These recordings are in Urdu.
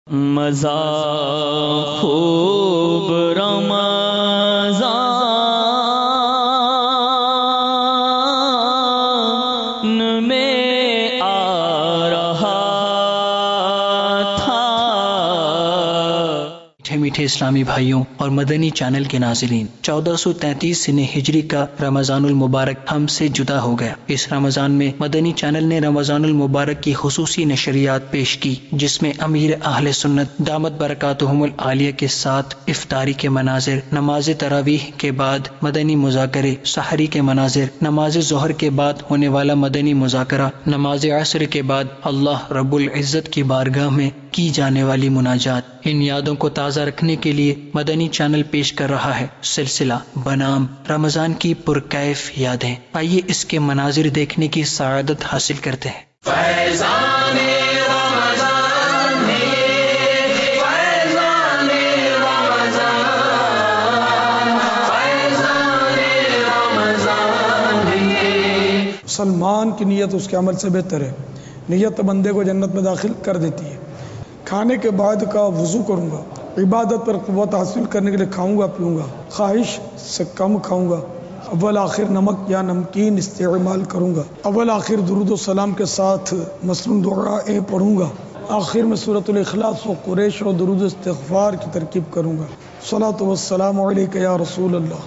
مزہ خوب رمضان میں آ رہا تھا۔ میٹھے میٹھے اسلامی بھائیوں اور مدنی چینل کے ناظرین، 1433 سنہ ہجری کا رمضان المبارک ہم سے جدا ہو گیا۔ اس رمضان میں مدنی چینل نے رمضان المبارک کی خصوصی نشریات پیش کی، جس میں امیر اہل سنت دامت برکاتہم العالیہ کے ساتھ افطاری کے مناظر، نماز تراویح کے بعد مدنی مذاکرے، سحری کے مناظر، نماز ظہر کے بعد ہونے والا مدنی مذاکرہ، نماز عصر کے بعد اللہ رب العزت کی بارگاہ میں کی جانے والی مناجات۔ ان یادوں کو تازہ رکھنے کے لیے مدنی چینل پیش کر رہا ہے سلسلہ بنام رمضان کی پرکیف یادیں۔ آئیے اس کے مناظر دیکھنے کی سعادت حاصل کرتے ہیں۔ فیضان رمضان ہے، فیضان رمضان، فیضان رمضان ہے۔ مسلمان کی نیت اس کے عمل سے بہتر ہے۔ نیت بندے کو جنت میں داخل کر دیتی ہے۔ کھانے کے بعد کا وضو کروں گا، عبادت پر قوت حاصل کرنے کے لیے کھاؤں گا پیوں گا، خواہش سے کم کھاؤں گا، اول آخر نمک یا نمکین استعمال کروں گا، اول آخر درود و سلام کے ساتھ مسنون دعائیں پڑھوں گا، آخر میں سورۃ الاخلاص و قریش و درود استغفار کی ترکیب کروں گا۔ صلاۃ والسلام علیک یا رسول اللہ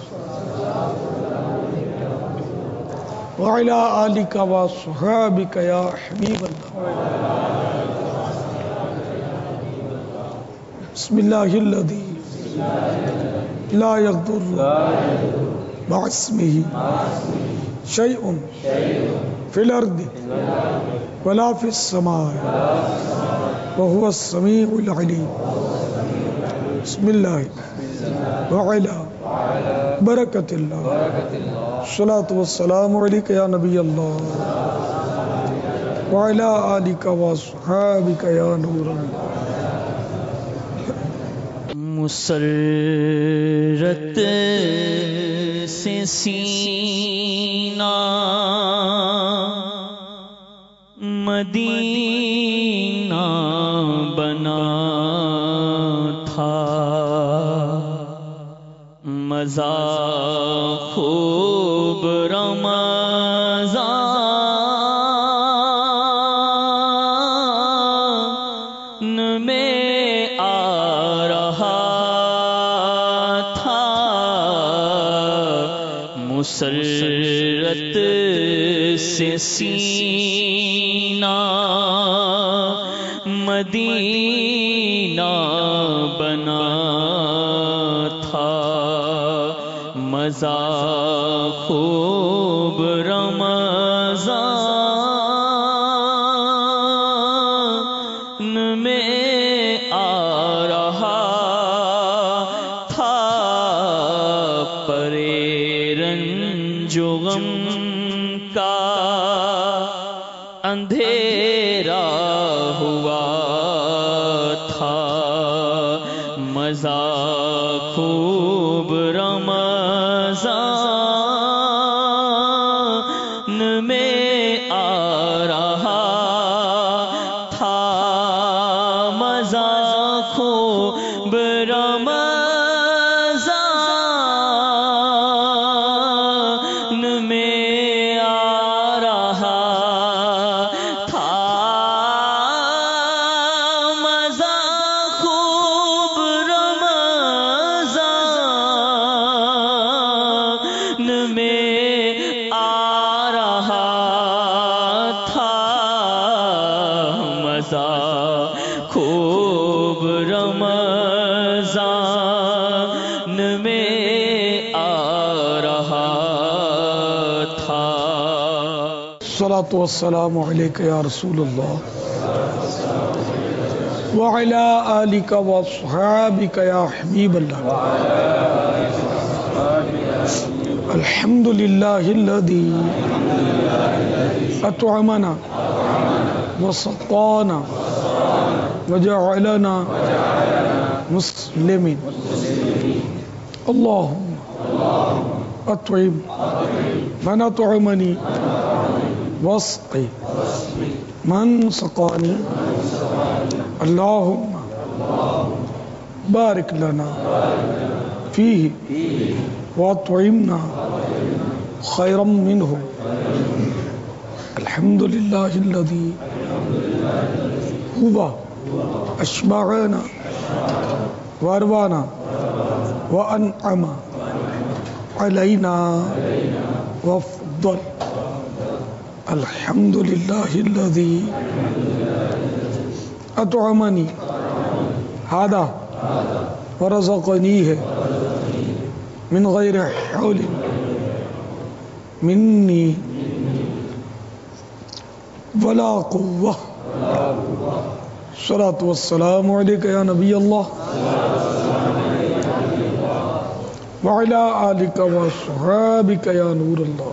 وعلی آلک و صحابک یا حبیب اللہ۔ بسم اللہ الذی لا یضر مع اسمہ شیء فی الارض ولا فی السماء وهو السمیع العلیم۔ بسم اللہ وعلی برکت اللہ، صلاۃ والسلام علیک یا نبی اللہ وعلی آلک و صحابک یا نور اللہ۔ مسرت سے سینہ مدینہ بنا تھا، مزہ خوب رمضان میں آ رہا تھا۔ مسرت سے سینہ مدینہ بنا تھا، مزہ خوب رمضان میں آ رہا تھا۔ پرے رنج و غم کا اندھیرا ہوا تھا، مزہ خوب رمضان میں آ رہا تھا، مزہ خوب رمضان میں آ رہا تھا، مزہ خوب رمضان میں آ رہا تھا، مزہ خوب رمضان میں آ رہا تھا۔ صلاۃ والسلام علیک یا رسول اللہ وعلی آلک و صحابک یا حبیب اللہ۔ الحمد للہ الذی اطعمنا وسقانا وجعلنا مسلمین۔ اللہم اطعم من اطعمنی واسقی من سقانی، اللہم بارك لنا فيه وأطعمنا خيرا منه الحمد لله الذي هو أشبعنا وأروانا وأنعم علينا وفضل الحمد لله الذي أطعمني هذا ورزقنيه من غير حول مني ولا قوة الصلاة والسلام عليك يا نبي الله وعلى آلك وصحابك يا نور الله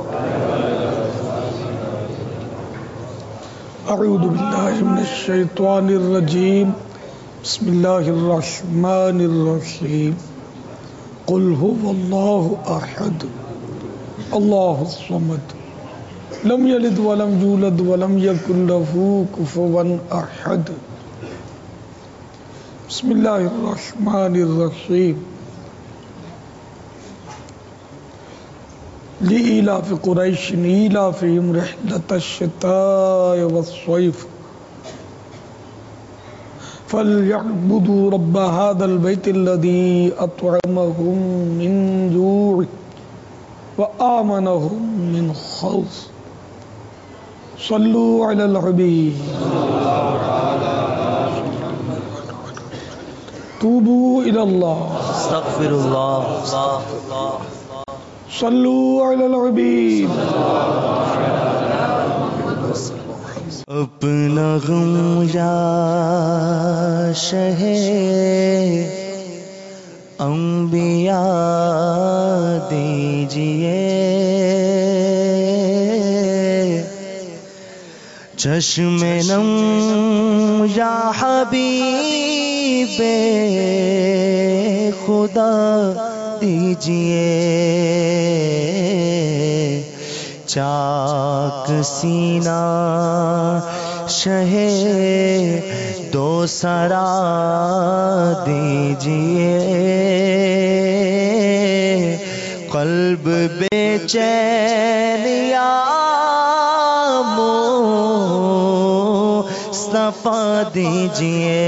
أعوذ بالله من الشيطان الرجيم بسم الله الرحمن الرحيم قل هو الله أحد الله الصمد لم يلد ولم يولد ولم يكن له كفوا أحد بسم الله الرحمن الرحيم لإيلاف قريش إيلافهم رحلة الشتاء والصيف فليعبدوا رب هذا البيت الذي أطعمهم من جوع وآمنهم من خوف صلوا على الحبيب توبوا إلى الله استغفر الله صلوا على الحبيب اپنا غم یا شہ انبیاء دیجئے چشم نم یا حبیب خدا دیجئے چاک سینہ شہ دو سرا دیجئے قلب بے چین یا مصطفیٰ دیجئے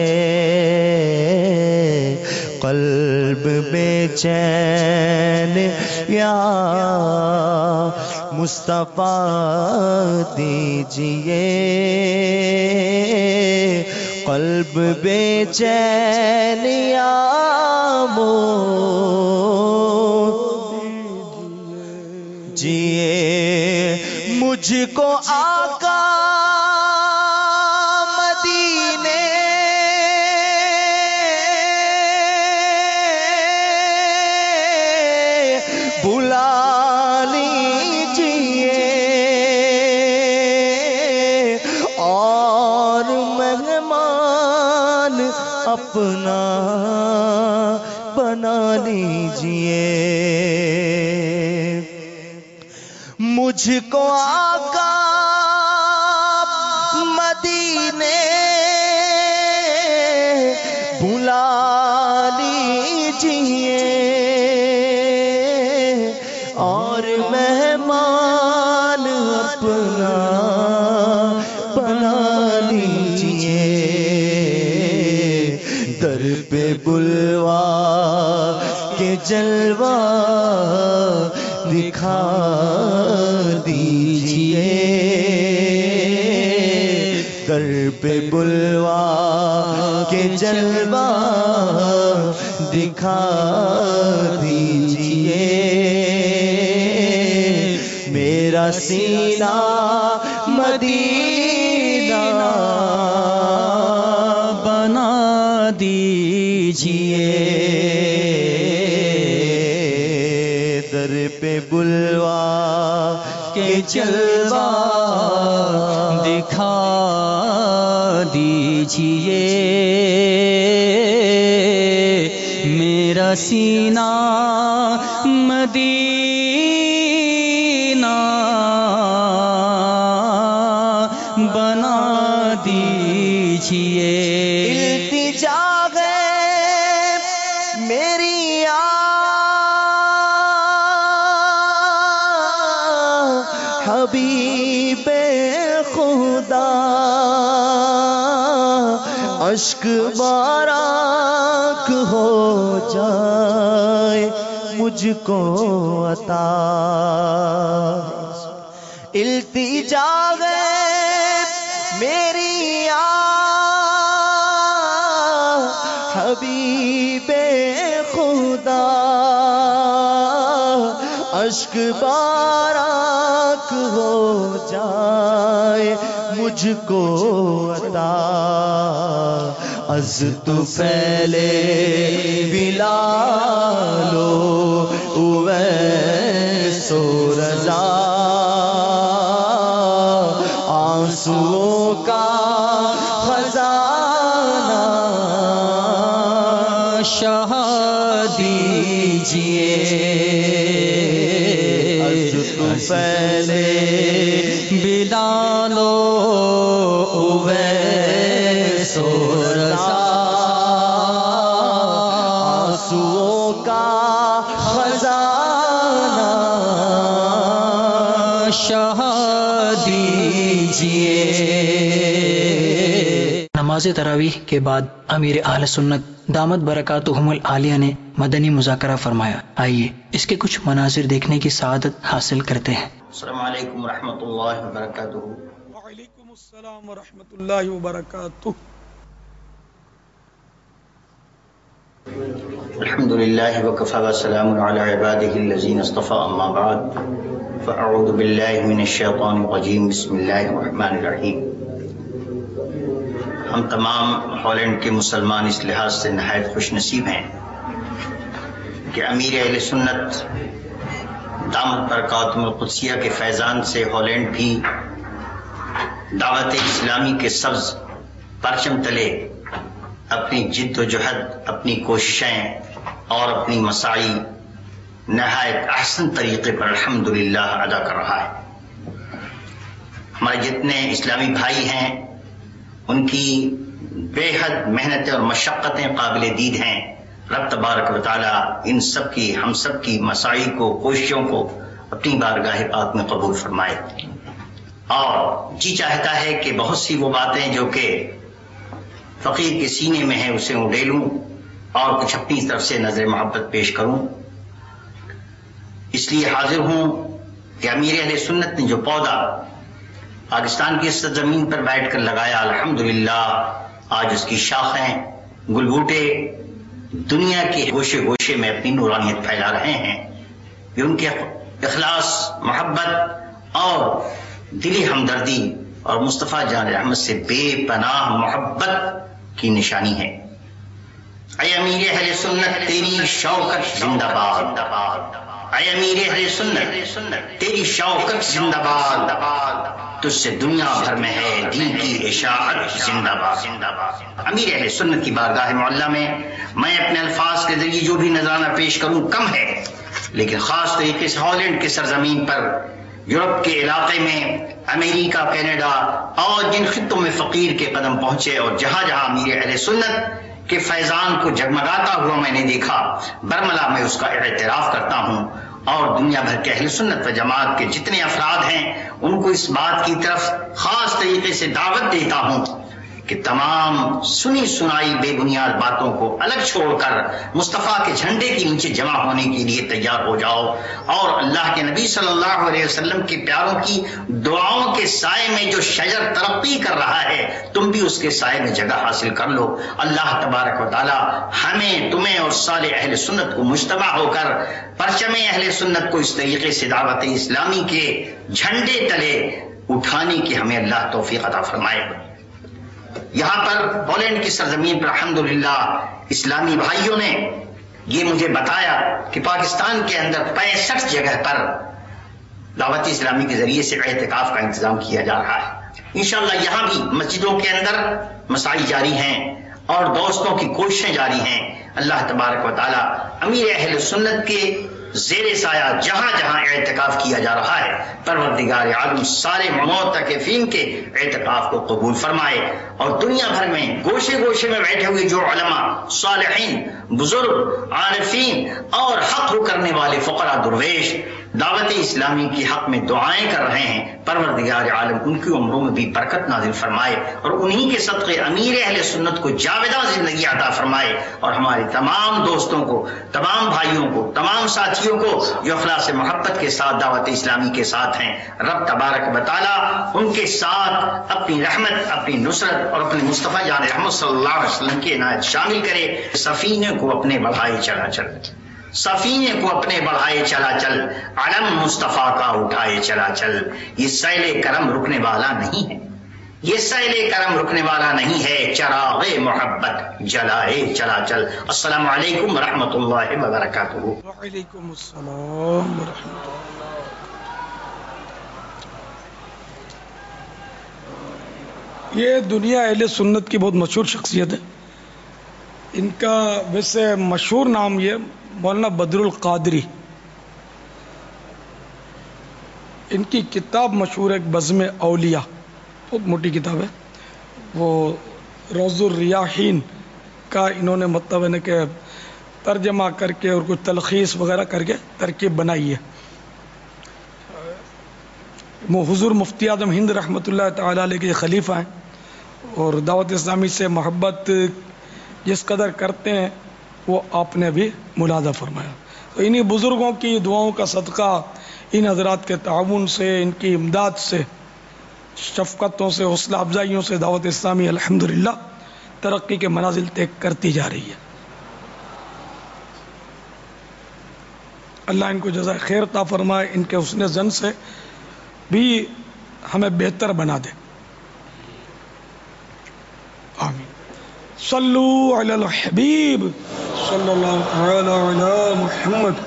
قلب بے چین یا مصطفیٰ دیجئے قلب بے چین یا دیجئے مجھ کو آقا مدینے بلا اپنا بنا لیجئے مجھ کو آقا مدینے بلا لیجئے اور مہمان اپنا بنا لیجئے در پہ بلوا کے جلوہ دکھا دیجئے در پہ بلوا کے جلوہ دکھا دیجئے میرا سینہ مدینہ بنا دیجئے در پہ بلوا کے جلوہ دکھا دیجئے میرا سینہ مدینہ بنا دیجئے التجا ہے میری حبیب خدا اشک بارک ہو جائے مجھ کو عطا التجا ہے میری حبیب خدا اشک بارک ہو جائے مجھ کو عطا از تو پہلے بلالو اویس و رضا آنسوؤں کا خزانہ شاہ دیجئے از تو پہلے بلالو اویس و رضا آنسوؤں کا خزانہ شاہ دیجئے. نماز تراویح کے بعد امیر اہل سنت دامت برکاتہم العالیہ نے مدنی مذاکرہ فرمایا. آئیے اس کے کچھ مناظر دیکھنے کی سعادت حاصل کرتے ہیں. السلام علیکم ورحمۃ اللہ وبرکاتہ. وعلیکم السلام ورحمۃ اللہ وبرکاتہ. الحمد للہ وکفی وسلام علی عبادہ الذین اصطفى اما بعد فاعوذ باللہ من الشیطان الرجیم بسم اللہ الرحمن الرحیم. ہم تمام ہالینڈ کے مسلمان اس لحاظ سے نہایت خوش نصیب ہیں کہ امیر اہل سنت دامت برکاتہم القدسیہ کے فیضان سے ہالینڈ بھی دعوت اسلامی کے سبز پرچم تلے اپنی جد و جہد، اپنی کوششیں اور اپنی مساعی نہایت احسن طریقے پر الحمدللہ ادا کر رہا ہے. ہمارے جتنے اسلامی بھائی ہیں ان کی بے حد محنتیں اور مشقتیں قابل دید ہیں. رب تبارک و تعالی ان سب کی، ہم سب کی مساعی کو، کوششوں کو اپنی بارگاہ پاک میں قبول فرمائے. اور جی چاہتا ہے کہ بہت سی وہ باتیں جو کہ فقیر کے سینے میں ہیں اسے اڈیلوں اور کچھ اپنی طرف سے نظر محبت پیش کروں. اس لیے حاضر ہوں کہ امیر اہل سنت نے جو پودا پاکستان کی سرزمین پر بیٹھ کر لگایا، الحمدللہ آج اس کی شاخیں، گل بوٹے دنیا کے گوشے گوشے میں اپنی نورانیت پھیلا رہے ہیں. یہ ان کے اخلاص، محبت اور دلی ہمدردی اور مصطفیٰ جان رحمت سے بے پناہ محبت کی نشانی ہے. اے امیر اہل سنت تیری شوکت زندہ باد، اے امیر اہل سنت تیری شوکت زندہ باد، تجھ سے دنیا بھر میں ہے دین کی اشاعت زندہ باد. امیر اہل سنت کی بارگاہ معلیٰ میں میں اپنے الفاظ کے ذریعے جو بھی نذرانہ پیش کروں کم ہے، لیکن خاص طریقے سے ہالینڈ کی سرزمین پر، یورپ کے علاقے میں، امریکہ، کینیڈا اور جن خطوں میں فقیر کے قدم پہنچے اور جہاں جہاں امیر اہل سنت کے فیضان کو جگمگاتا ہوا میں نے دیکھا، برملا میں اس کا اعتراف کرتا ہوں. اور دنیا بھر کے اہل سنت و جماعت کے جتنے افراد ہیں ان کو اس بات کی طرف خاص طریقے سے دعوت دیتا ہوں کہ تمام سنی سنائی بے بنیاد باتوں کو الگ چھوڑ کر مصطفیٰ کے جھنڈے کے نیچے جمع ہونے کے لیے تیار ہو جاؤ، اور اللہ کے نبی صلی اللہ علیہ وسلم کے پیاروں کی دعاؤں کے سائے میں جو شجر ترقی کر رہا ہے تم بھی اس کے سائے میں جگہ حاصل کر لو. اللہ تبارک و تعالی ہمیں، تمہیں اور صالح اہل سنت کو مجتمع ہو کر پرچم اہل سنت کو اس طریقے سے دعوت اسلامی کے جھنڈے تلے اٹھانے کی ہمیں اللہ توفیق عطا فرمائے. یہاں پر ہالینڈ کی سرزمین پر الحمدللہ اسلامی بھائیوں نے یہ مجھے بتایا کہ پاکستان کے اندر 65 جگہ پر دعوت اسلامی کے ذریعے سے اعتکاف کا انتظام کیا جا رہا ہے. انشاءاللہ یہاں بھی مسجدوں کے اندر مساعی جاری ہیں اور دوستوں کی کوششیں جاری ہیں. اللہ تبارک و تعالی امیر اہل سنت کے زیر سایہ جہاں جہاں اعتکاف کیا جا رہا ہے، پروردگار عالم سارے معتکفین کے اعتکاف کو قبول فرمائے، اور دنیا بھر میں گوشے گوشے میں بیٹھے ہوئے جو علماء، صالحین، بزرگ، عارفین اور حق رو کرنے والے فقراء درویش دعوت اسلامی کی حق میں دعائیں کر رہے ہیں، پروردگار عالم ان کی عمروں میں بھی برکت نازل فرمائے، اور انہی کے صدقے امیر اہل سنت کو جاویدہ زندگی عطا فرمائے، اور ہمارے تمام دوستوں کو، تمام بھائیوں کو، تمام ساتھیوں کو جو اخلاص محبت کے ساتھ دعوت اسلامی کے ساتھ ہیں، رب تبارک و تعالی ان کے ساتھ اپنی رحمت، اپنی نصرت اور اپنے مصطفیٰ جان رحمت صلی اللہ علیہ وسلم کی عنایت شامل کرے۔ سفینے کو اپنے بڑھائے چلا چل، سفینے کو اپنے بڑھائے چلا چل، علم مصطفیٰ کا اٹھائے چلا چل۔ یہ سیل کرم رکنے والا نہیں ہے، یہ سیل کرم رکنے والا نہیں ہے، چراغ محبت جلائے چلا چل۔ السلام علیکم ورحمۃ اللہ وبرکاتہ۔ وعلیکم السلام ورحمۃ اللہ۔ یہ دنیا اہل سنت کی بہت مشہور شخصیت ہے۔ ان کا ویسے مشہور نام یہ مولانا بدر القادری۔ ان کی کتاب مشہور ہے بزم اولیاء، بہت موٹی کتاب ہے، وہ روض الریاحین کا انہوں نے مطلب ہے کہ ترجمہ کر کے اور کچھ تلخیص وغیرہ کر کے ترکیب بنائی ہے۔ حضور مفتی اعظم ہند رحمۃ اللہ تعالی علیہ کے خلیفہ ہیں، اور دعوت اسلامی سے محبت جس قدر کرتے ہیں وہ آپ نے بھی ملاحظہ فرمایا۔ تو انہی بزرگوں کی دعاؤں کا صدقہ، ان حضرات کے تعاون سے، ان کی امداد سے، شفقتوں سے، حوصلہ افزائیوں سے دعوت اسلامی الحمدللہ ترقی کے منازل طے کرتی جا رہی ہے۔ اللہ ان کو جزائے خیر عطا فرمائے، ان کے حسن ظن سے بھی ہمیں بہتر بنا دے، آمین۔ صلو علی الحبیب صلی اللہ تعالی علی محمد۔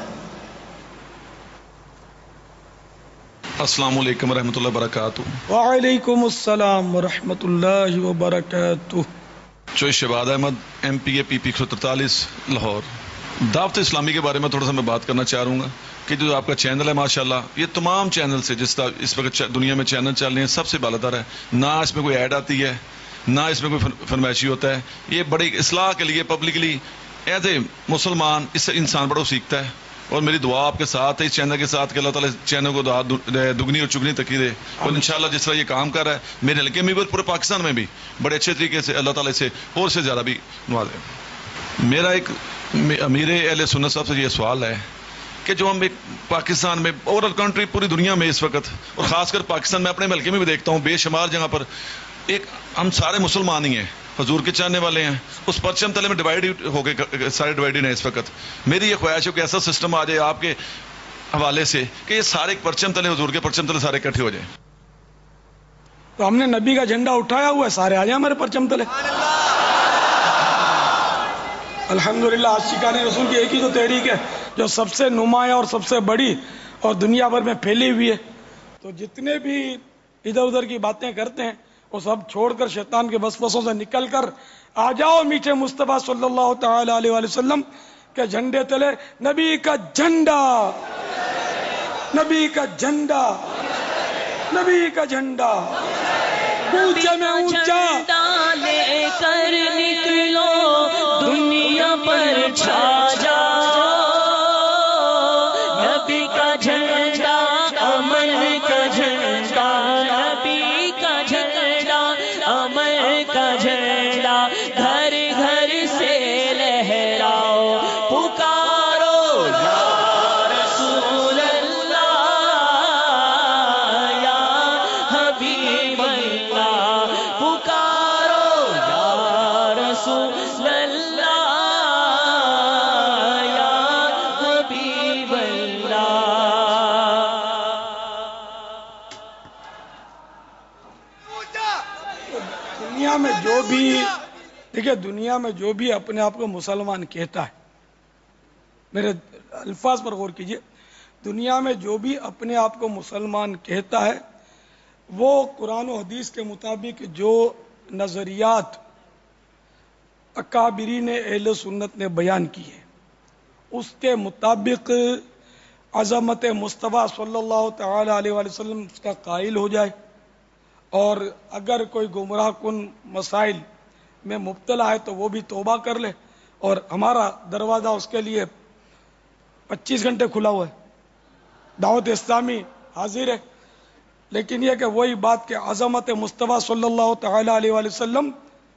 السلام علیکم ورحمۃ اللہ وبرکاتہ۔ وعلیکم السلام ورحمۃ اللہ وبرکاتہ۔ چوئی Shahbad Ahmed, M P A PP 143 Lahore. Dawat Islami کے بارے میں تھوڑا سا میں بات کرنا چاہ رہا ہوں کہ جو آپ کا چینل ہے ماشاءاللہ، یہ تمام چینل سے جس طرح اس وقت دنیا میں چینل چل رہے ہیں سب سے بالاتر ہے، نہ اس میں کوئی ایڈ آتی ہے، نہ اس میں کوئی فرمائشی ہوتا ہے۔ یہ بڑی اصلاح کے لیے پبلکلی ایز اے مسلمان اس سے انسان بڑا سیکھتا ہے، اور میری دعا آپ کے ساتھ ہے، اس چینل کے ساتھ کہ اللہ تعالیٰ چینل کو دعا دگنی اور چگنی تکی دے، اور انشاءاللہ جس طرح یہ کام کر رہا ہے میرے حلقے میں بھی اور پورے پاکستان میں بھی بڑے اچھے طریقے سے اللہ تعالیٰ سے اور سے زیادہ بھی نوازے۔ میرا ایک امیر اہل سنت صاحب سے یہ سوال ہے کہ جو ہم ایک پاکستان میں اوورال کنٹری پوری دنیا میں اس وقت، اور خاص کر پاکستان میں اپنے ملکے میں بھی دیکھتا ہوں بے شمار جگہ پر ایک ہم سارے مسلمان ہی ہیں، حضور کے چاہنے والے ہیں، اس پرچم تلے میں ڈیوائڈ ہو کے سارے ڈیوائڈڈ ہیں اس وقت۔ میری یہ خواہش ہے کہ ایسا سسٹم آ جائے آپ کے حوالے سے کہ یہ سارے پرچم تلے، حضور کے پرچم تلے سارے اکٹھے ہو جائیں۔ تو ہم نے نبی کا جھنڈا اٹھایا ہوا ہے، سارے آ جائیں ہمارے پرچم تلے۔ الحمدللہ عاشقان رسول کی ایک ہی تو تحریک ہے جو سب سے نمایاں اور سب سے بڑی اور دنیا بھر میں پھیلی ہوئی ہے۔ تو جتنے بھی ادھر ادھر کی باتیں کرتے ہیں وہ سب چھوڑ کر شیطان کے وسوسوں سے نکل کر آ جاؤ میٹھے مصطفیٰ صلی اللہ تعالی علیہ وآلہ وسلم کے جھنڈے تلے۔ نبی کا جھنڈا، نبی کا جھنڈا، نبی کا جھنڈا اونچے میں اونچا لے کر نکلو، دنیا پر چھا جاؤ، نبی کا جھنڈا، امن کا جھنڈا، نبی کا جھنڈا، امن کا جھنڈا، گھر گھر سے لہراؤ، پکارو یا رسول اللہ، یا حبیب اللہ، پکارو یا رسول اللہ، یا حبیب اللہ۔ دنیا میں جو بھی دیکھیں، دنیا میں جو بھی اپنے آپ کو مسلمان کہتا ہے، میرے الفاظ پر غور کیجئے، دنیا میں جو بھی اپنے آپ کو مسلمان کہتا ہے وہ قرآن و حدیث کے مطابق جو نظریات اکابرین اہل سنت نے بیان کی ہے اس کے مطابق عظمت مصطفیٰ صلی اللہ تعالی علیہ وآلہ وسلم کا قائل ہو جائے، اور اگر کوئی گمراہ کن مسائل میں مبتلا ہے تو وہ بھی توبہ کر لے، اور ہمارا دروازہ اس کے لیے 25 گھنٹے کھلا ہوا ہے، دعوت اسلامی حاضر ہے۔ لیکن یہ کہ وہی بات کہ عظمت مصطفیٰ صلی اللہ تعالی علیہ وآلہ وسلم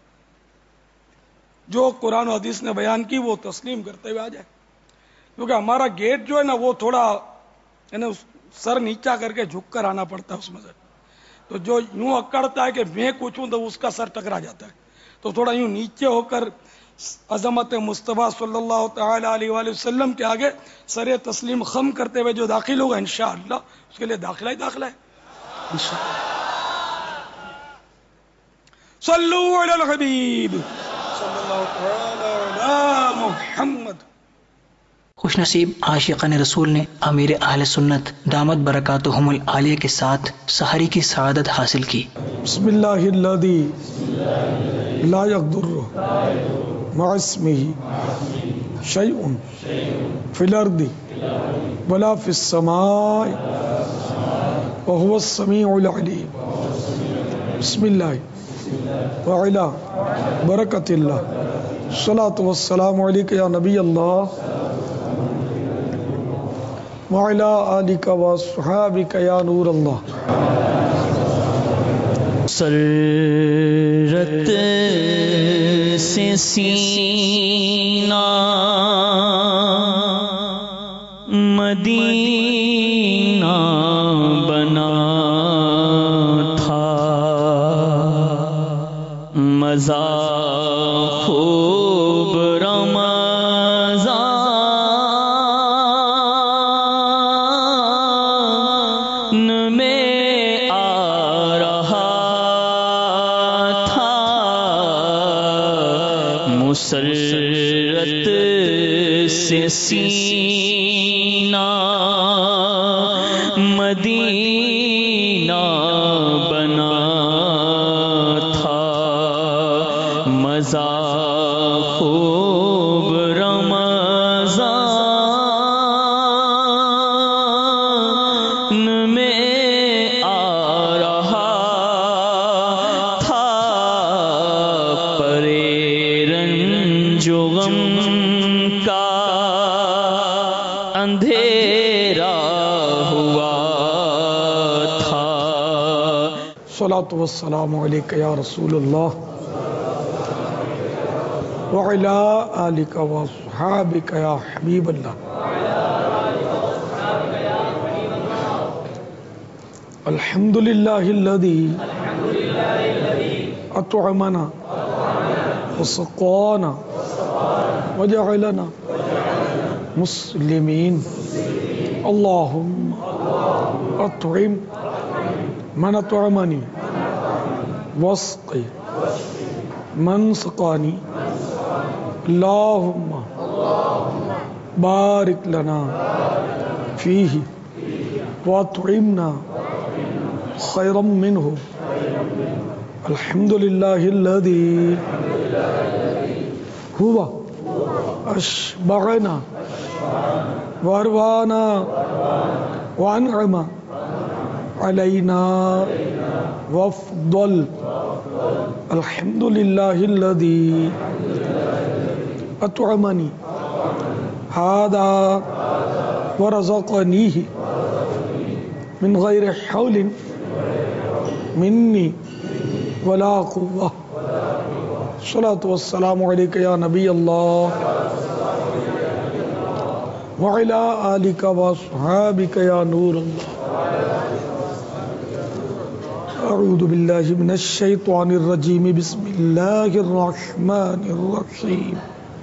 جو قرآن و حدیث نے بیان کی وہ تسلیم کرتے ہوئے آ جائے، کیونکہ ہمارا گیٹ جو ہے نا وہ تھوڑا یعنی سر نیچا کر کے جھک کر آنا پڑتا ہے اس میں سے، تو جو یوں اکڑتا ہے کہ میں پوچھوں تو اس کا سر ٹکرا جاتا ہے، تو تھوڑا یوں نیچے ہو کر عظمت مصطفیٰ صلی اللہ تعالی علیہ وآلہ وسلم کے آگے سر تسلیم خم کرتے ہوئے جو داخل ہوگا انشاءاللہ اس کے لیے داخلہ ہی داخلہ ہے صلو علی الحبیب صلی اللہ تعالی علی محمد۔ خوش نصیب عاشقان رسول نے امیر اہل سنت دامت برکاتہم العالیہ کے ساتھ سحری کی سعادت حاصل کی۔ بسم اللہ الذی لا یضر مع اسمہ شیء فی الارض ولا فی السماء وهو السمیع العلیم۔ بسم اللہ وعلا برکت اللہ، الصلاۃ والسلام علیک یا نبی اللہ وعلا آلک واصحابک یا نور اللہ۔ سرت سے سینہ مدینہ بنا تھا، مزہ خوب رمضان میں آ رہا تھا، مسرت سے سینہ مدینہ بنا تھا، مزہ خوب رمضان میں آ رہا تھا، پرے رنج و غم کا اندھیرا ہوا تھا۔ الصلاۃ والسلام علیک یا رسول اللہ وعلا آلک واصحابک یا حبیب اللہ۔ الحمد للہ الذی اطعمنا وسقانا وجعلنا مسلمین، اللہم اطعم من اطعمنی واسق من سقانی، اللہم بارک لنا فیہ واطعمنا خیرا منہ۔ الحمد للہ الذی هو اشبعنا واروانا وانعم علینا وافضل۔ الحمد للہ الذی اطعمنی ھذا ورزقنیہ من غیر حول منی ولا قوة۔ الصلاۃ والسلام علیک یا نبی اللہ وعلا آلک واصحابک یا نور اللہ۔ اعوذ باللہ من الشیطان الرجیم، بسم اللہ الرحمن الرحیم۔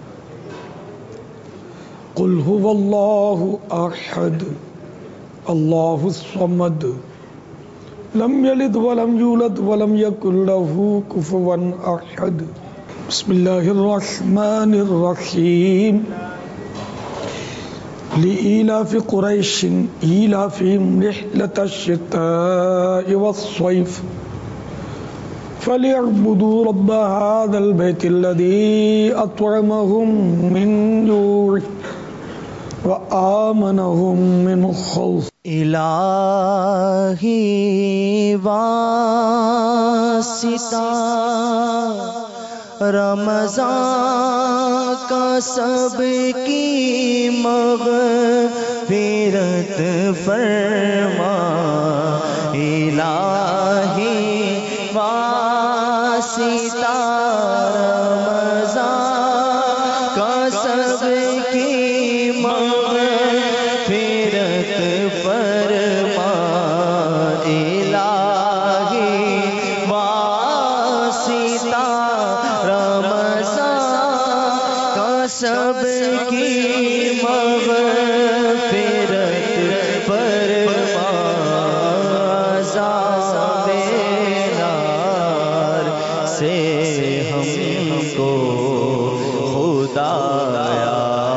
قل هو اللہ احد اللہ الصمد لم یلد ولم یولد ولم یکن له کفوا احد۔ بسم اللہ الرحمن الرحیم۔ لإيلاف قریش إيلافهم رحلة الشتاء والصيف فليعبدوا رب هذا البيت الذي أطعمهم من جوع وآمنهم من خوف الہی واسطہ رمضان کا سب کی مغفرت فرما الہی واسطہ رمضان کا سب کی مغفرت فرما الہی واسطہ رمضان کا سب کی مغفرت فرما عذاب نار سے ہم کو خدایا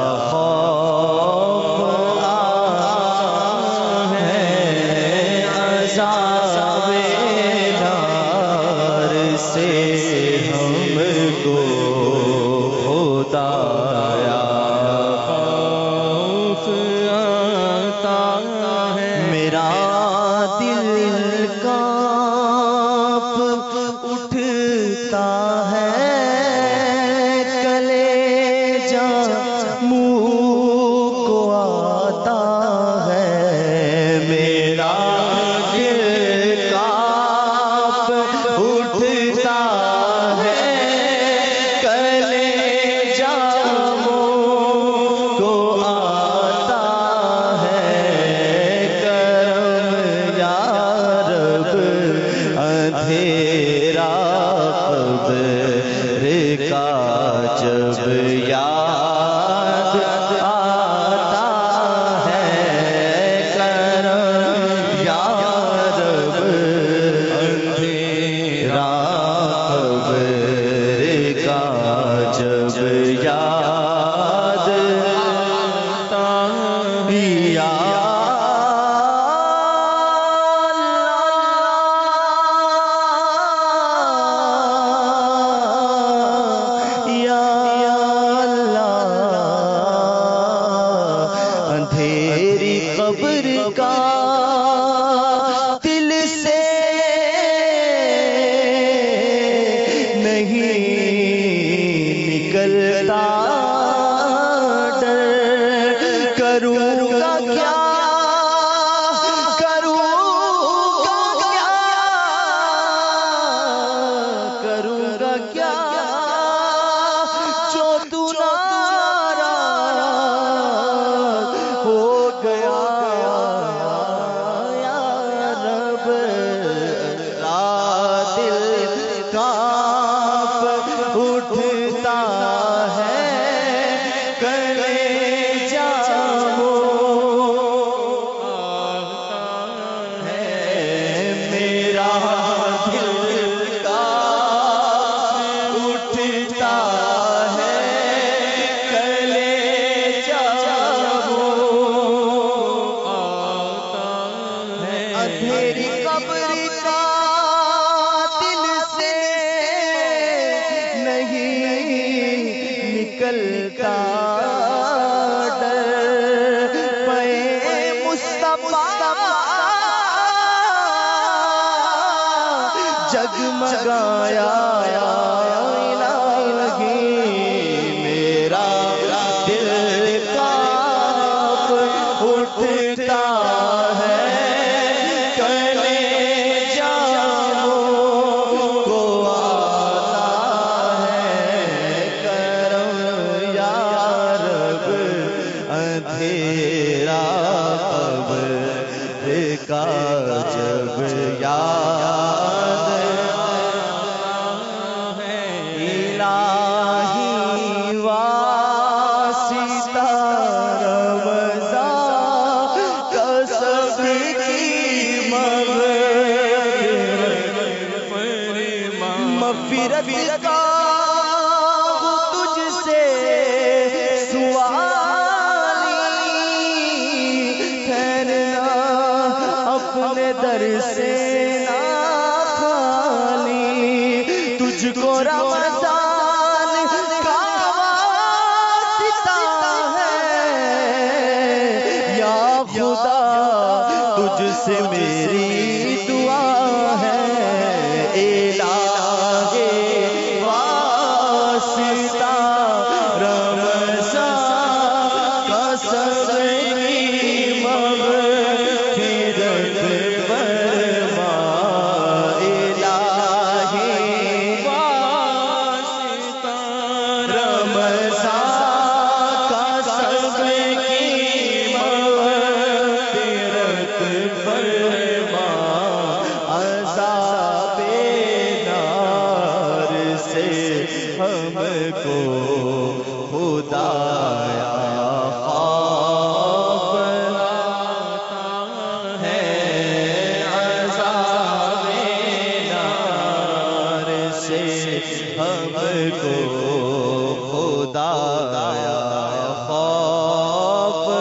جگمگایا الہی میرا دل کانپ اٹھتا ہے کلیجہ کو آتا ہے کرم یا رب اندھیرا قبر کا جب یاد الہی واسطہ رمضان کا سب کی مغفرت کا تجھ سے سوالی ٹھہرنا اپنے در سے نہ خالی تجھ کو رمضان کا واسطہ ہے خدایا خوف ہے عذاب نار سے ہم کو خدایا خوف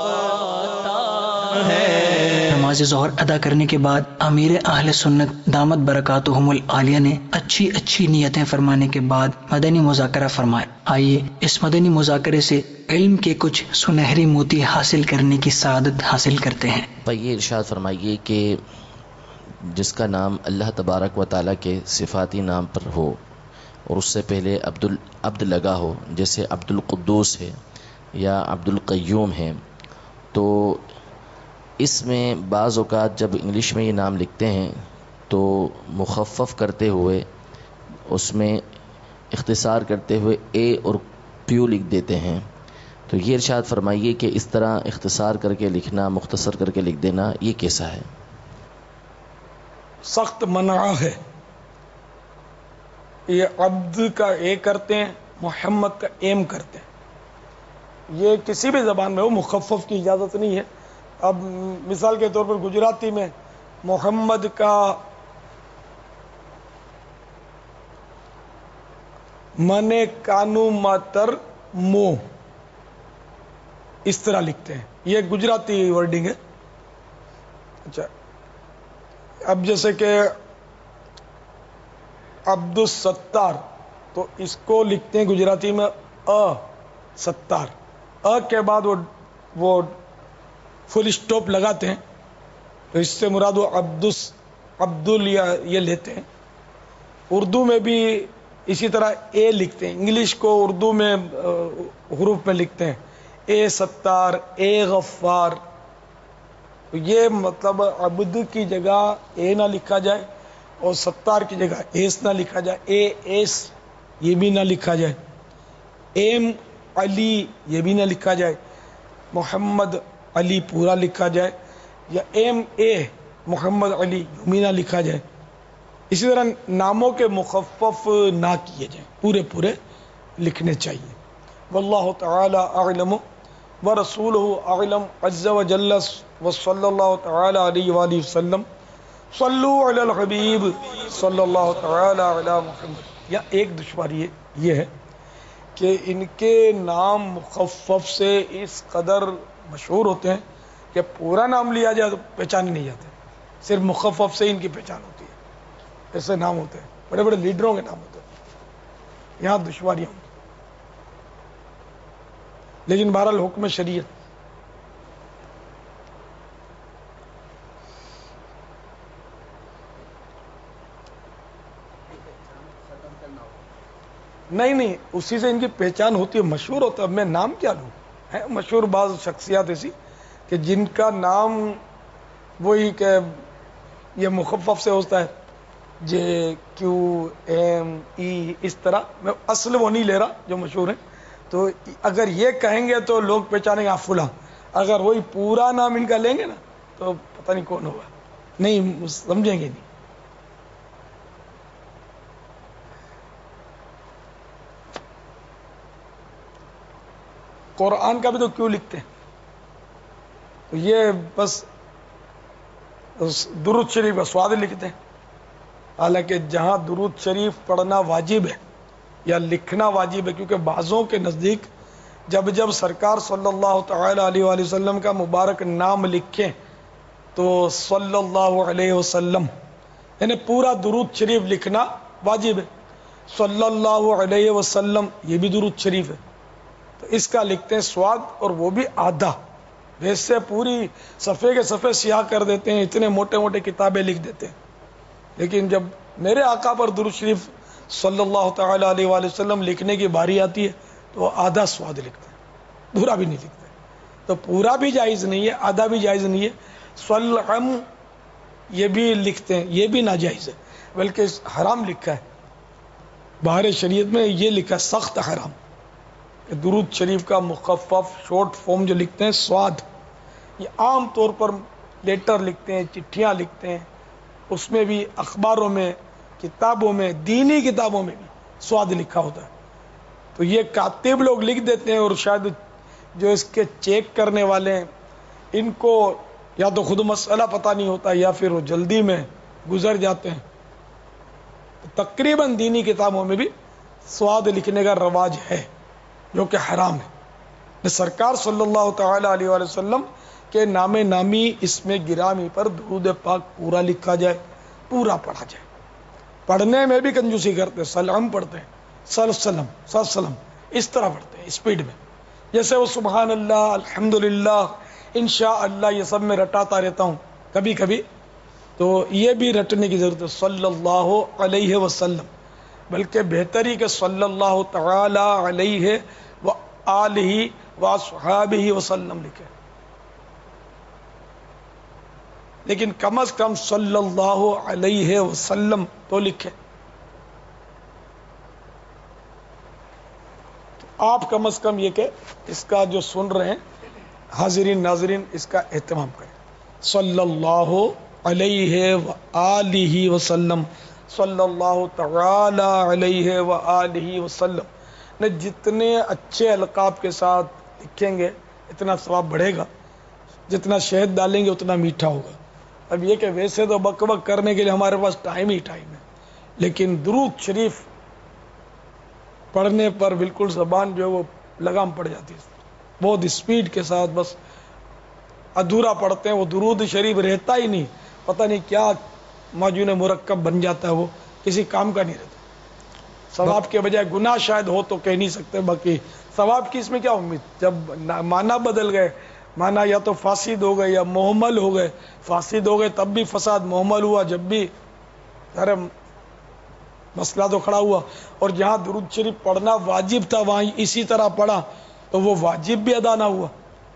ہے. نماز ظہر ادا کرنے کے بعد امیر اہل سنت دامت برکاتہم العالیہ نے اچھی اچھی نیتیں فرمانے کے بعد مدنی مذاکرہ فرمایا. آئیے اس مدنی مذاکرے سے علم کے کچھ سنہری موتی حاصل کرنے کی سعادت حاصل کرتے ہیں. یہ ارشاد فرمائیے کہ جس کا نام اللہ تبارک و تعالیٰ کے صفاتی نام پر ہو اور اس سے پہلے عبد لگا ہو، جیسے عبد القدوس ہے یا عبد القیوم ہے، تو اس میں بعض اوقات جب انگلش میں یہ نام لکھتے ہیں تو مخفف کرتے ہوئے اس میں اختصار کرتے ہوئے اے اور پیو لکھ دیتے ہیں. تو یہ ارشاد فرمائیے کہ اس طرح اختصار کر کے لکھنا، مختصر کر کے لکھ دینا، یہ کیسا ہے؟ سخت منع ہے. یہ عبد کا اے کرتے ہیں، محمد کا ایم کرتے ہیں. یہ کسی بھی زبان میں ہو مخفف کی اجازت نہیں ہے. اب مثال کے طور پر گجراتی میں محمد کا منے کانو ماتر مو اس طرح لکھتے ہیں. یہ گجراتی ورڈنگ ہے. اچھا، اب جیسے کہ عبد الستار، تو اس کو لکھتے ہیں گجراتی میں ستار. کے بعد وہ فل اسٹاپ لگاتے ہیں، تو اس سے مراد وہ عبدل یہ لیتے ہیں. اردو میں بھی اسی طرح اے لکھتے ہیں. انگلش کو اردو میں حروف میں لکھتے ہیں اے ستار، اے غفار. یہ مطلب عبد کی جگہ اے نہ لکھا جائے اور ستار کی جگہ ایس نہ لکھا جائے. اے ایس یہ بھی نہ لکھا جائے. ایم علی یہ بھی نہ لکھا جائے. محمد علی پورا لکھا جائے، یا ایم اے محمد علی یوں بھی نہ لکھا جائے. اسی طرح ناموں کے مخفف نہ کیے جائیں، پورے پورے لکھنے چاہیے. واللہ تعالی اعلم ورسولہ اعلم عز وجل وصلی اللہ تعالی علیہ وآلہ وسلم. صلو علی الحبیب صلی اللہ تعالی علی محمد. یا ایک دشواری یہ ہے کہ ان کے نام مخفف سے اس قدر مشہور ہوتے ہیں کہ پورا نام لیا جائے تو پہچان ہی نہیں جاتے، صرف مخفف سے ان کی پہچان ہوتی ہے. ایسے نام ہوتے ہیں، بڑے بڑے لیڈروں کے نام ہوتے ہیں. یہاں دشواریاں ہوتی ہیں، لیکن بہرحال حکم شریعت. نہیں اسی سے ان کی پہچان ہوتی ہے، مشہور ہوتا ہے. اب میں نام کیا لوں؟ ہے مشہور بعض شخصیات ایسی کہ جن کا نام وہی کہ یہ مخفف سے ہوتا ہے، جے کیو ایم ای، اس طرح. میں اصل وہ نہیں لے رہا جو مشہور ہیں. تو اگر یہ کہیں گے تو لوگ پہچانیں گے فلاں. اگر وہی پورا نام ان کا لیں گے نا تو پتہ نہیں کون ہوگا، نہیں سمجھیں گے نہیں. قرآن کا بھی تو کیوں لکھتے ہیں؟ تو یہ بس درود شریف کا سواد لکھتے ہیں. حالانکہ جہاں درود شریف پڑھنا واجب ہے یا لکھنا واجب ہے، کیونکہ بعضوں کے نزدیک جب سرکار صلی اللہ تعالی علیہ وآلہ وسلم کا مبارک نام لکھیں تو صلی اللہ علیہ وسلم یعنی پورا درود شریف لکھنا واجب ہے. صلی اللہ علیہ وسلم یہ بھی درود شریف ہے، تو اس کا لکھتے ہیں سواد، اور وہ بھی آدھا. ویسے پوری صفحے کے صفحے سیاہ کر دیتے ہیں، اتنے موٹے موٹے کتابیں لکھ دیتے ہیں. لیکن جب میرے آقا پر درود شریف صلی اللہ تعالی علیہ وآلہ وسلم لکھنے کی باری آتی ہے تو وہ آدھا سواد لکھتے ہیں، پورا بھی نہیں لکھتے. تو پورا بھی جائز نہیں ہے، آدھا بھی جائز نہیں ہے. صلعم یہ بھی لکھتے ہیں، یہ بھی ناجائز ہے، بلکہ حرام لکھا ہے. باہر شریعت میں یہ لکھا ہے سخت حرام کہ درود شریف کا مخفف شارٹ فارم جو لکھتے ہیں سواد، یہ عام طور پر لیٹر لکھتے ہیں، چٹھیاں لکھتے ہیں، اس میں بھی اخباروں میں، کتابوں میں، دینی کتابوں میں بھی سواد لکھا ہوتا ہے. تو یہ کاتب لوگ لکھ دیتے ہیں، اور شاید جو اس کے چیک کرنے والے ہیں ان کو یا تو خود مسئلہ پتہ نہیں ہوتا یا پھر وہ جلدی میں گزر جاتے ہیں. تقریباً دینی کتابوں میں بھی سواد لکھنے کا رواج ہے جو کہ حرام ہے. سرکار صلی اللہ تعالی علیہ وآلہ وسلم کے نام نامی اس میں گرامی پر درود پاک پورا لکھا جائے، پورا پڑھا جائے. پڑھنے میں بھی کنجوسی کرتے، سلام پڑھتے ہیں، سلم اس طرح پڑھتے ہیں اسپیڈ میں، جیسے وہ سبحان اللہ، الحمدللہ، انشاءاللہ یہ سب میں رٹاتا رہتا ہوں کبھی کبھی. تو یہ بھی رٹنے کی ضرورت ہے صلی اللہ علیہ وسلم، بلکہ بہتر ہی کہ صلی اللہ تعالی علیہ وآلہ وصحابہ وسلم لکھے، لیکن کم از کم صلی اللہ علیہ وسلم تو لکھے. آپ کم از کم یہ کہ اس کا جو سن رہے ہیں حاضرین ناظرین اس کا اہتمام کریں. صلی اللہ علیہ وآلہ وسلم، صلی اللہ تعالی علیہ وآلہ وسلم. جتنے اچھے القاب کے ساتھ لکھیں گے اتنا ثواب بڑھے گا، جتنا شہد ڈالیں گے اتنا میٹھا ہوگا. اب یہ کہ ویسے تو بک بک کرنے کے لیے ہمارے پاس ٹائم ہی ٹائم ہے، لیکن درود شریف پڑھنے پر بالکل زبان جو ہے وہ لگام پڑ جاتی ہے، بہت اسپیڈ کے ساتھ بس ادھورا پڑھتے ہیں. وہ درود شریف رہتا ہی نہیں، پتہ نہیں کیا معجون مرکب بن جاتا ہے، وہ کسی کام کا نہیں رہتا. ثواب کے بجائے گناہ شاید ہو تو کہہ نہیں سکتے، باقی ثواب کی اس میں کیا امید. جب معنی بدل گئے، معنی یا تو فاسد ہو گئے یا محمل ہو گئے. فاسد ہو گئے تب بھی فساد، محمل ہوا جب بھی مسئلہ تو کھڑا ہوا. اور جہاں درود شریف پڑھنا واجب تھا وہاں اسی طرح پڑھا تو وہ واجب بھی ادا نہ ہوا.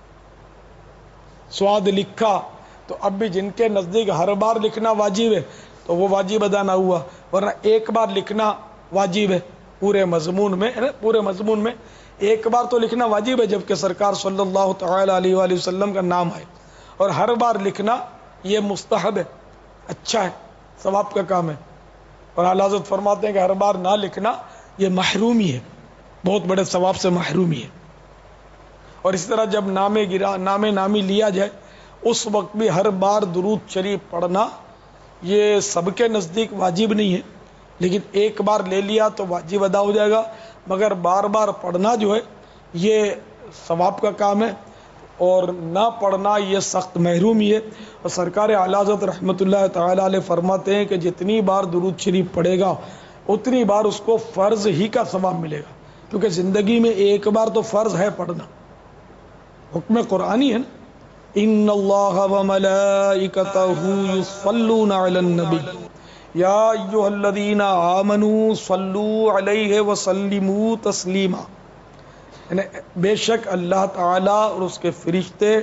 سواد لکھا تو اب بھی جن کے نزدیک ہر بار لکھنا واجب ہے تو وہ واجب ادا نہ ہوا، ورنہ ایک بار لکھنا واجب ہے پورے مضمون میں ایک بار تو لکھنا واجب ہے، جبکہ سرکار صلی اللہ تعالی علیہ وآلہ وسلم کا نام ہے. اور ہر بار لکھنا یہ مستحب ہے، اچھا ہے، ثواب کا کام ہے. اور اعلیٰ حضرت فرماتے ہیں کہ ہر بار نہ لکھنا یہ محرومی ہے، بہت بڑے ثواب سے محرومی ہے. اور اس طرح جب نام نامی لیا جائے اس وقت بھی ہر بار درود شریف پڑھنا یہ سب کے نزدیک واجب نہیں ہے، لیکن ایک بار لے لیا تو واجب ادا ہو جائے گا. مگر بار بار پڑھنا جو ہے یہ ثواب کا کام ہے، اور نہ پڑھنا یہ سخت محرومی ہے. اور سرکار اعلیٰ حضرت رحمۃ اللہ تعالی علیہ فرماتے ہیں کہ جتنی بار درود شریف پڑھے گا اتنی بار اس کو فرض ہی کا ثواب ملے گا، کیونکہ زندگی میں ایک بار تو فرض ہے پڑھنا، حکم قرآنی ہے نا. ان اللہ وملائکتہ یصلون علی النبی یا ایھا الذین آمنوا صلوا علیہ وسلموا تسلیما. یعنی بے شک اللہ تعالی اور اس کے فرشتے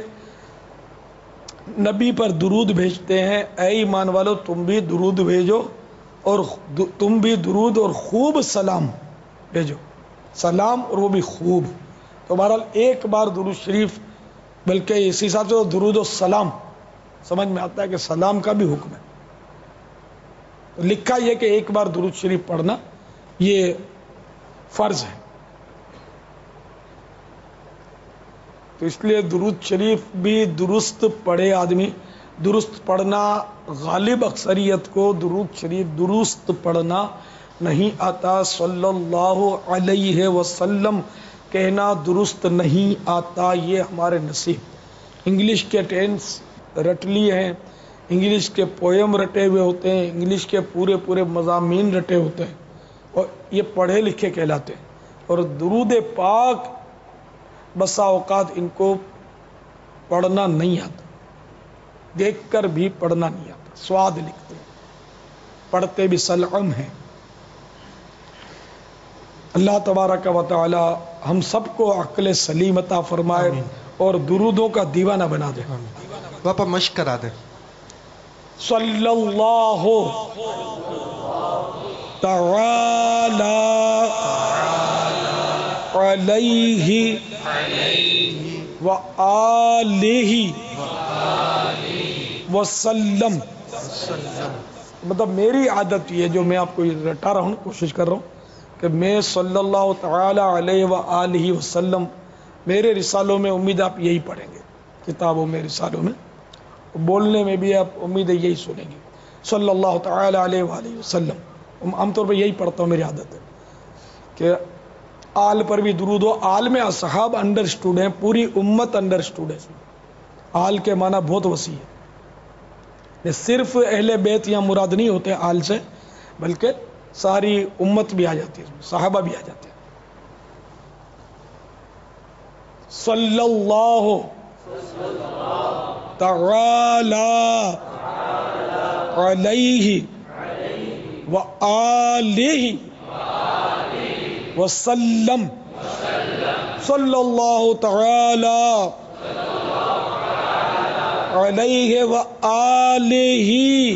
نبی پر درود بھیجتے ہیں. اے ایمان والو تم بھی درود بھیجو، اور تم بھی درود اور خوب سلام بھیجو، سلام اور وہ بھی خوب. تو بہرحال ایک بار درود شریف، بلکہ اسی حساب سے درود و سلام سمجھ میں آتا ہے کہ سلام کا بھی حکم ہے. لکھا یہ کہ ایک بار درود شریف پڑھنا یہ فرض ہے. تو اس لیے درود شریف بھی درست پڑھے آدمی. درست پڑھنا غالب اکثریت کو درود شریف درست پڑھنا نہیں آتا. صلی اللہ علیہ وسلم کہنا درست نہیں آتا، یہ ہمارے نصیب. انگلش کے ٹینس رٹ لیے ہیں، انگلش کے پوئم رٹے ہوئے ہوتے ہیں، انگلش کے پورے مضامین رٹے ہوتے ہیں، اور یہ پڑھے لکھے کہلاتے ہیں. اور درود پاک بسا اوقات ان کو پڑھنا نہیں آتا، دیکھ کر بھی پڑھنا نہیں آتا. سواد لکھتے ہیں، پڑھتے بھی سلعم ہیں. اللہ تبارک و تعالی ہم سب کو عقل سلیم عطا فرمائے اور درودوں کا دیوانہ بنا دے. باپا مشق کرا دے. صلی اللہ تعالی علیہ وآلہ وسلم. مطلب میری عادت یہ ہے جو میں آپ کو رٹا رہا ہوں، کوشش کر رہا ہوں کہ میں صلی اللہ تعالی علیہ وآلہ وسلم میرے رسالوں میں امید آپ یہی پڑھیں گے، کتابوں میں رسالوں میں، بولنے میں بھی آپ امید ہے یہی سنیں گے، صلی اللہ تعالی علیہ وآلہ وسلم۔ عام طور پہ یہی پڑھتا ہوں، میری عادت ہے کہ آل پر بھی درود ہو۔ آل میں اصحاب انڈرسٹوڈ ہیں، پوری امت انڈرسٹوڈ ہے۔ آل کے معنی بہت وسیع ہے، یہ صرف اہل بیت یا مراد نہیں ہوتے آل سے، بلکہ ساری امت بھی آ جاتی ہے، صحابہ بھی آ جاتے ہیں۔ صلی اللہ تعالی علیہ وآلہ وسلم، صلی اللہ تعالی علیہ وآلہ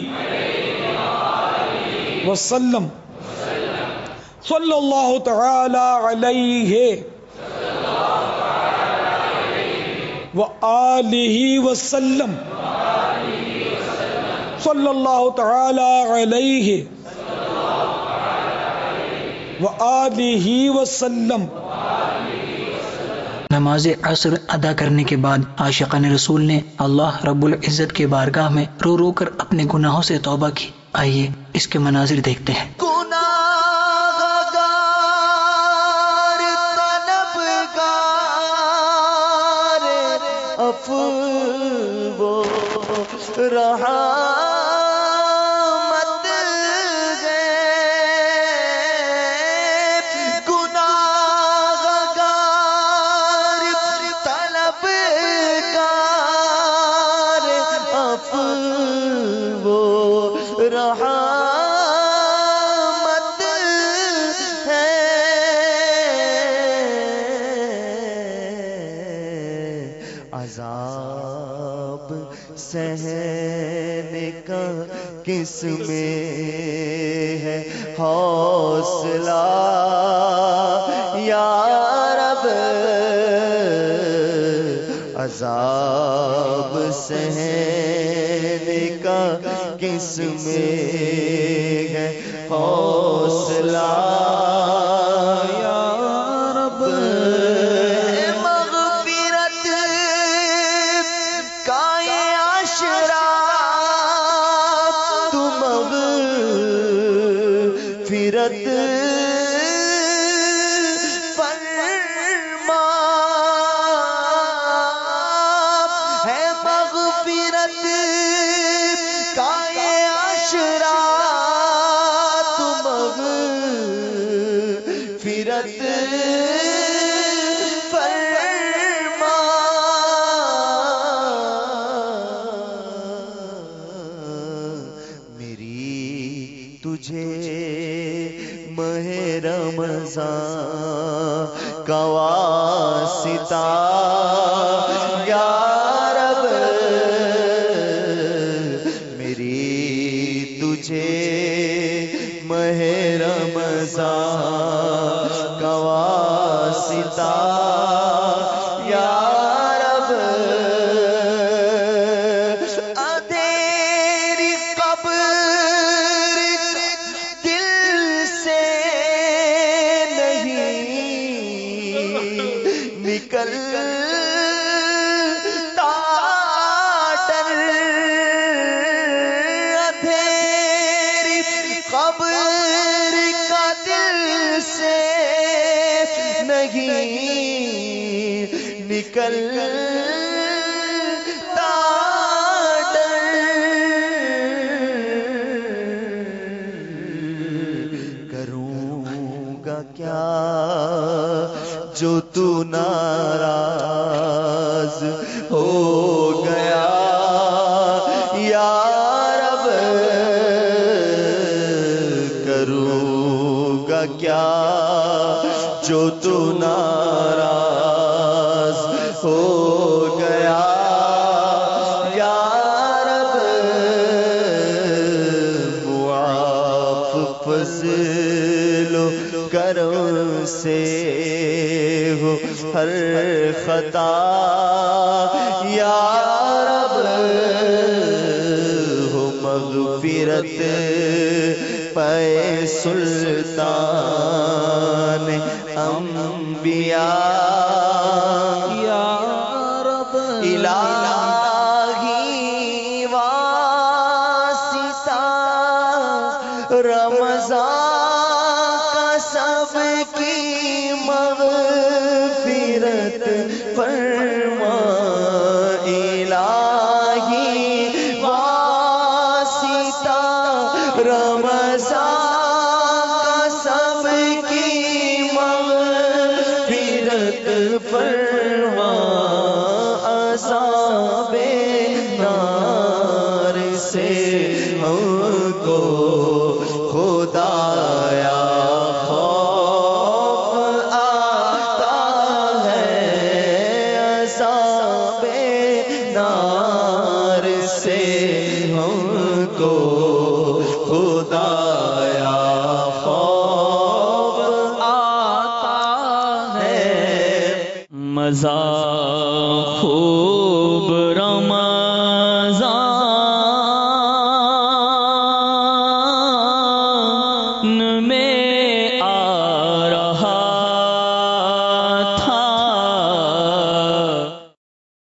وسلم، صلی اللہ تعالی علیہ وآلہ وسلم، صلی اللہ تعالی علیہ وآلہ وسلم۔ نماز عصر ادا کرنے کے بعد عاشقان رسول نے اللہ رب العزت کے بارگاہ میں رو رو کر اپنے گناہوں سے توبہ کی۔ آئیے اس کے مناظر دیکھتے ہیں۔ عذاب سہنے کا کس میں ہے حوصلہ یا رب، عذاب سہنے کا کس میں ہے حوصلہ یا رب، مغفرت کا یہ عشرہ تو مغفرت کا واسطہ یا رب، میری تجھے ماہ رمضان کا واسطہ یا رب، اندھیری قبر دل سے نکلتا ڈر، اندھیری قبر کا دل سے نہیں نکلتا ڈر، کروں گا کیا جو تو ناراض ہو گیا یا رب، کروں گا کیا جو تو ناراض ہو گیا یا رب، معاف فضل و کرم سے ہو ہر خطا یا رب، ہو مغفرت پہ سلطان انبیاء یا رب الہی واسطہ رمضان کا سب کی مغفرت فرما